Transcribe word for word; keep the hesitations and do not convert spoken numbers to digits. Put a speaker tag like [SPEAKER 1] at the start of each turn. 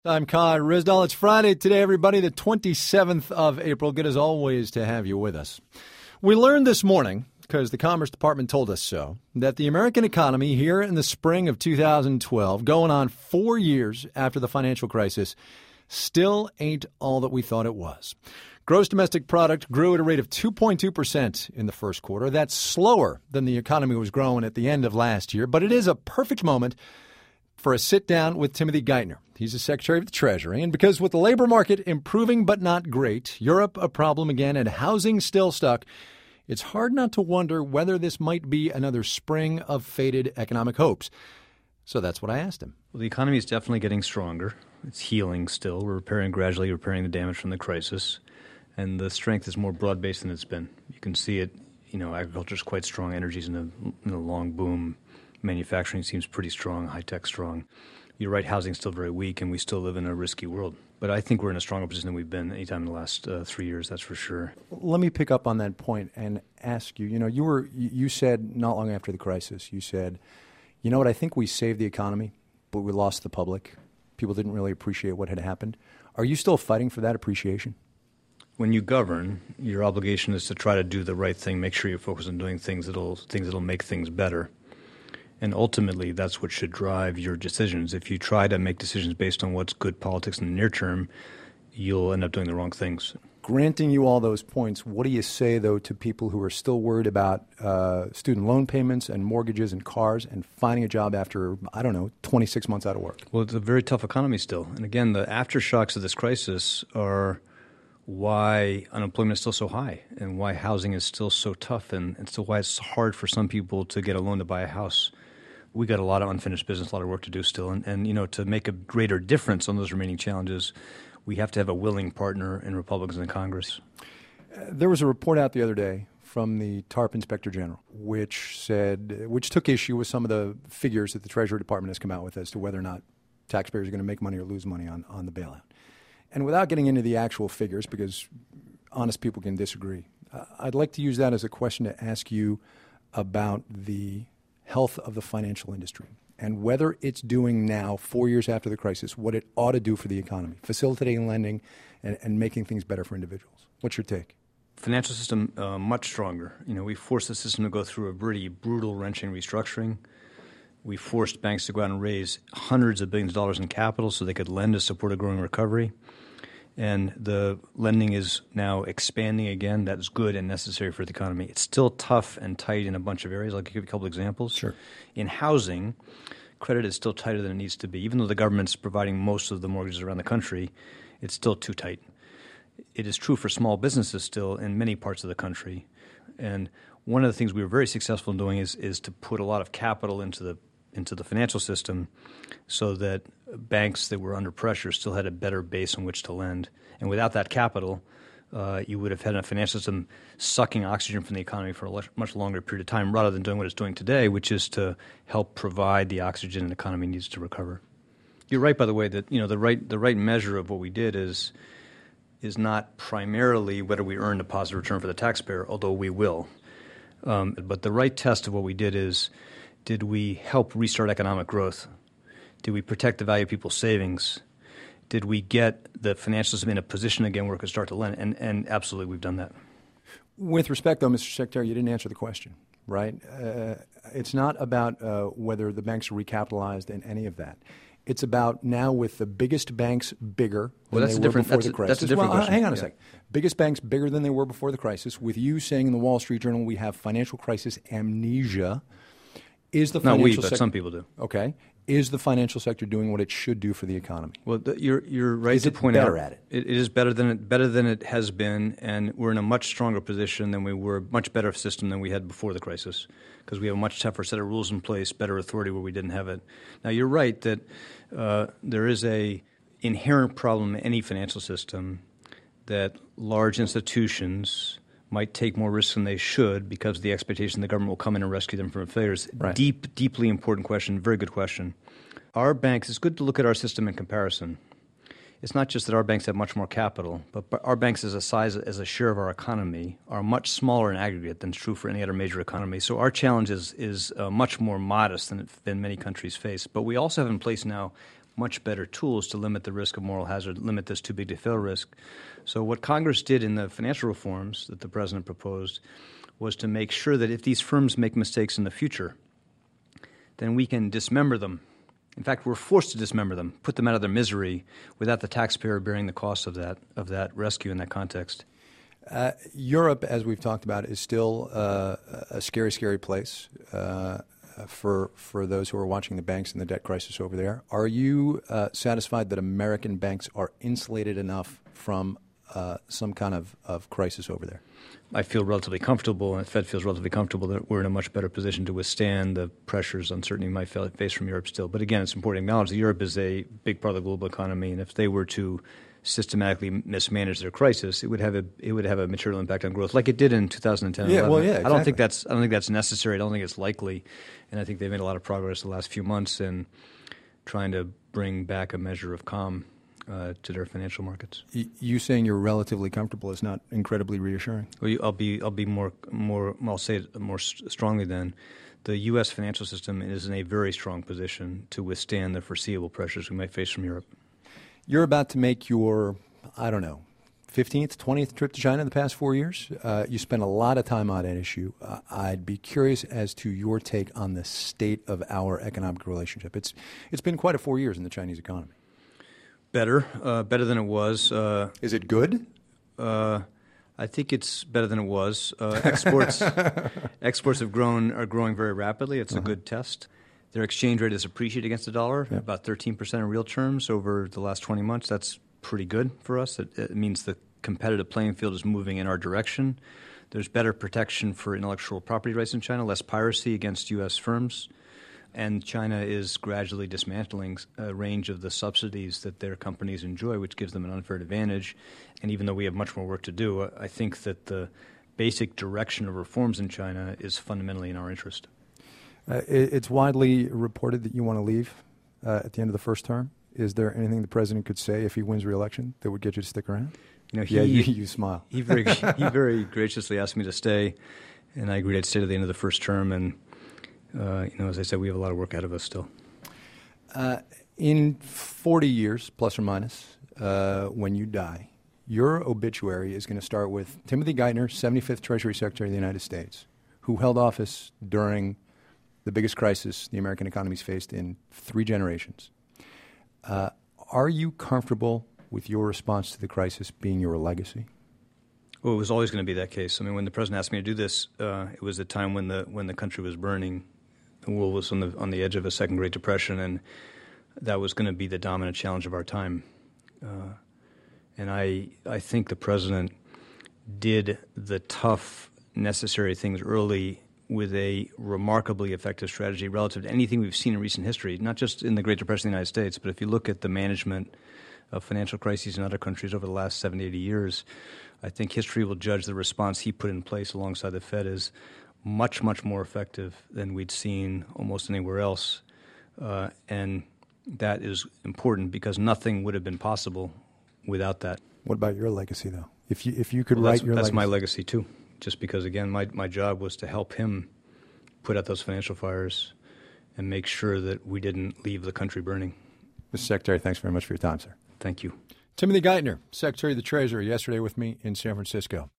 [SPEAKER 1] I'm Kai Rizdal. It's Friday today, everybody, the twenty-seventh of April. Good as always to have you with us. We learned this morning, because the Commerce Department told us so, that the American economy here in the spring of two thousand twelve, going on four years after the financial crisis, still ain't all that we thought it was. Gross domestic product grew at a rate of two point two percent in the first quarter. That's slower than the economy was growing at the end of last year, but it is a perfect moment for a sit-down with Timothy Geithner. He's the Secretary of the Treasury. And because with the labor market improving but not great, Europe a problem again, and housing still stuck, it's hard not to wonder whether this might be another spring of faded economic hopes. So that's what I asked him.
[SPEAKER 2] Well, the economy is definitely getting stronger. It's healing still. We're repairing gradually, repairing the damage from the crisis. And the strength is more broad-based than it's been. You can see it, you know, agriculture is quite strong. Energy's in a, in a long boom. Manufacturing seems pretty strong, high-tech strong. You're right, housing's still very weak, and we still live in a risky world. But I think we're in a stronger position than we've been any time in the last uh, three years, that's for sure.
[SPEAKER 1] Let me pick up on that point and ask you, you know, you were you said not long after the crisis, you said, you know what, I think we saved the economy, but we lost the public. People didn't really appreciate what had happened. Are you still fighting for that appreciation?
[SPEAKER 2] When you govern, your obligation is to try to do the right thing, make sure you're focused on doing things that'll things that'll make things better. And ultimately, that's what should drive your decisions. If you try to make decisions based on what's good politics in the near term, you'll end up doing the wrong things.
[SPEAKER 1] Granting you all those points, what do you say, though, to people who are still worried about uh, student loan payments and mortgages and cars and finding a job after, I don't know, twenty-six months out of work?
[SPEAKER 2] Well, it's a very tough economy still. And again, the aftershocks of this crisis are why unemployment is still so high and why housing is still so tough and, and still why it's hard for some people to get a loan to buy a house. We got a lot of unfinished business, a lot of work to do still. And, and, you know, to make a greater difference on those remaining challenges, we have to have a willing partner in Republicans in Congress.
[SPEAKER 1] Uh, there was a report out the other day from the TARP Inspector General, which said, which took issue with some of the figures that the Treasury Department has come out with as to whether or not taxpayers are going to make money or lose money on, on the bailout. And without getting into the actual figures, because honest people can disagree, uh, I'd like to use that as a question to ask you about the health of the financial industry and whether it's doing now, four years after the crisis, what it ought to do for the economy, facilitating lending and, and making things better for individuals. What's your take?
[SPEAKER 2] Financial system uh, much stronger. You know, we forced the system to go through a pretty brutal, wrenching restructuring. We forced banks to go out and raise hundreds of billions of dollars in capital so they could lend to support a growing recovery. And the lending is now expanding again. That's good and necessary for the economy. It's still tough and tight in a bunch of areas. I'll give you a couple examples.
[SPEAKER 1] Sure.
[SPEAKER 2] In housing, credit is still tighter than it needs to be. Even though the government's providing most of the mortgages around the country, it's still too tight. It is true for small businesses still in many parts of the country. And one of the things we were very successful in doing is, is to put a lot of capital into the into the financial system so that banks that were under pressure still had a better base on which to lend. And without that capital, uh, you would have had a financial system sucking oxygen from the economy for a much longer period of time rather than doing what it's doing today, which is to help provide the oxygen the economy needs to recover. You're right, by the way, that you know the right the right measure of what we did is is not primarily whether we earned a positive return for the taxpayer, although we will. Um, but the right test of what we did is, did we help restart economic growth? Did we protect the value of people's savings? Did we get the financial system in a position again where it could start to lend? And, and absolutely, we've done that.
[SPEAKER 1] With respect, though, Mister Secretary, you didn't answer the question, right? Uh, it's not about uh, whether the banks are recapitalized and any of that. It's about now with the biggest banks bigger
[SPEAKER 2] well,
[SPEAKER 1] than
[SPEAKER 2] that's
[SPEAKER 1] they
[SPEAKER 2] a
[SPEAKER 1] were before
[SPEAKER 2] that's
[SPEAKER 1] the
[SPEAKER 2] a,
[SPEAKER 1] crisis.
[SPEAKER 2] That's a different
[SPEAKER 1] well,
[SPEAKER 2] question.
[SPEAKER 1] Hang on a
[SPEAKER 2] yeah.
[SPEAKER 1] second. Biggest banks bigger than they were before the crisis. With you saying in the Wall Street Journal we have financial crisis amnesia. Is the
[SPEAKER 2] Not
[SPEAKER 1] financial
[SPEAKER 2] we, but
[SPEAKER 1] sector,
[SPEAKER 2] some people do.
[SPEAKER 1] Okay. Is the financial sector doing what it should do for the economy?
[SPEAKER 2] Well, the, you're you're right
[SPEAKER 1] is
[SPEAKER 2] to
[SPEAKER 1] it
[SPEAKER 2] point
[SPEAKER 1] better
[SPEAKER 2] out
[SPEAKER 1] at it?
[SPEAKER 2] it. It is better than it better than it has been, and we're in a much stronger position than we were, much better system than we had before the crisis, because we have a much tougher set of rules in place, better authority where we didn't have it. Now, you're right that uh, there is a inherent problem in any financial system that large institutions might take more risks than they should because of the expectation the government will come in and rescue them from failures.
[SPEAKER 1] Right.
[SPEAKER 2] Deep, deeply important question, very good question. Our banks, it's good to look at our system in comparison. It's not just that our banks have much more capital, but our banks as a size, as a share of our economy, are much smaller in aggregate than is true for any other major economy. So our challenge is, is uh, much more modest than, than many countries face. But we also have in place now much better tools to limit the risk of moral hazard, limit this too big to fail risk. So what Congress did in the financial reforms that the president proposed was to make sure that if these firms make mistakes in the future, then we can dismember them. In fact, we're forced to dismember them, put them out of their misery without the taxpayer bearing the cost of that of that rescue in that context.
[SPEAKER 1] Uh, Europe, as we've talked about, is still uh, a scary, scary place uh, for for those who are watching the banks and the debt crisis over there. Are you uh, satisfied that American banks are insulated enough from uh, some kind of, of crisis over there?
[SPEAKER 2] I feel relatively comfortable, and the Fed feels relatively comfortable that we're in a much better position to withstand the pressures, uncertainty we might face from Europe still. But again, it's important to acknowledge that Europe is a big part of the global economy, and if they were to systematically mismanage their crisis, it would have a it would have a material impact on growth, like it did in two thousand ten.
[SPEAKER 1] Yeah, well, yeah, exactly.
[SPEAKER 2] I don't think that's I don't think that's necessary. I don't think it's likely, and I think they've made a lot of progress the last few months in trying to bring back a measure of calm uh, to their financial markets.
[SPEAKER 1] You saying you're relatively comfortable is not incredibly reassuring.
[SPEAKER 2] Well, you, I'll be I'll be more more I'll say it more strongly then. The U S financial system is in a very strong position to withstand the foreseeable pressures we might face from Europe.
[SPEAKER 1] You're about to make your, I don't know, fifteenth, twentieth trip to China in the past four years. Uh, you spent a lot of time on that issue. Uh, I'd be curious as to your take on the state of our economic relationship. It's It's been quite a four years in the Chinese economy.
[SPEAKER 2] Better, uh, better than it was. Uh,
[SPEAKER 1] Is it good?
[SPEAKER 2] Uh, I think it's better than it was. Uh, exports exports have grown are growing very rapidly. It's uh-huh. a good test. Their exchange rate has appreciated against the dollar, yep. about thirteen percent in real terms over the last twenty months. That's pretty good for us. It, it means the competitive playing field is moving in our direction. There's better protection for intellectual property rights in China, less piracy against U S firms. And China is gradually dismantling a range of the subsidies that their companies enjoy, which gives them an unfair advantage. And even though we have much more work to do, I think that the basic direction of reforms in China is fundamentally in our interest.
[SPEAKER 1] Uh, it, it's widely reported that you want to leave uh, at the end of the first term. Is there anything the president could say if he wins re-election that would get you to stick around?
[SPEAKER 2] You know, he,
[SPEAKER 1] yeah, you, you smile.
[SPEAKER 2] He very, he very graciously asked me to stay, and I agreed I'd stay to the end of the first term. And uh, you know, as I said, we have a lot of work ahead of us still.
[SPEAKER 1] Uh, in forty years, plus or minus, uh, when you die, your obituary is going to start with Timothy Geithner, seventy-fifth Treasury Secretary of the United States, who held office during the biggest crisis the American economy's faced in three generations. Uh, are you comfortable with your response to the crisis being your legacy?
[SPEAKER 2] Well, it was always going to be that case. I mean, when the president asked me to do this, uh, it was a time when the when the country was burning. The world was on the on the edge of a second Great Depression, and that was going to be the dominant challenge of our time. Uh, and I I think the president did the tough, necessary things early with a remarkably effective strategy relative to anything we've seen in recent history, not just in the Great Depression in the United States, but if you look at the management of financial crises in other countries over the last seventy, eighty years, I think history will judge the response he put in place alongside the Fed as much, much more effective than we'd seen almost anywhere else. Uh, and that is important because nothing would have been possible without that.
[SPEAKER 1] What about your legacy, though? If you if you could
[SPEAKER 2] well,
[SPEAKER 1] write your
[SPEAKER 2] that's
[SPEAKER 1] legacy.
[SPEAKER 2] my legacy, too. Just because, again, my, my job was to help him put out those financial fires and make sure that we didn't leave the country burning.
[SPEAKER 1] Mister Secretary, thanks very much for your time, sir.
[SPEAKER 2] Thank you.
[SPEAKER 1] Timothy Geithner, Secretary of the Treasury, yesterday with me in San Francisco.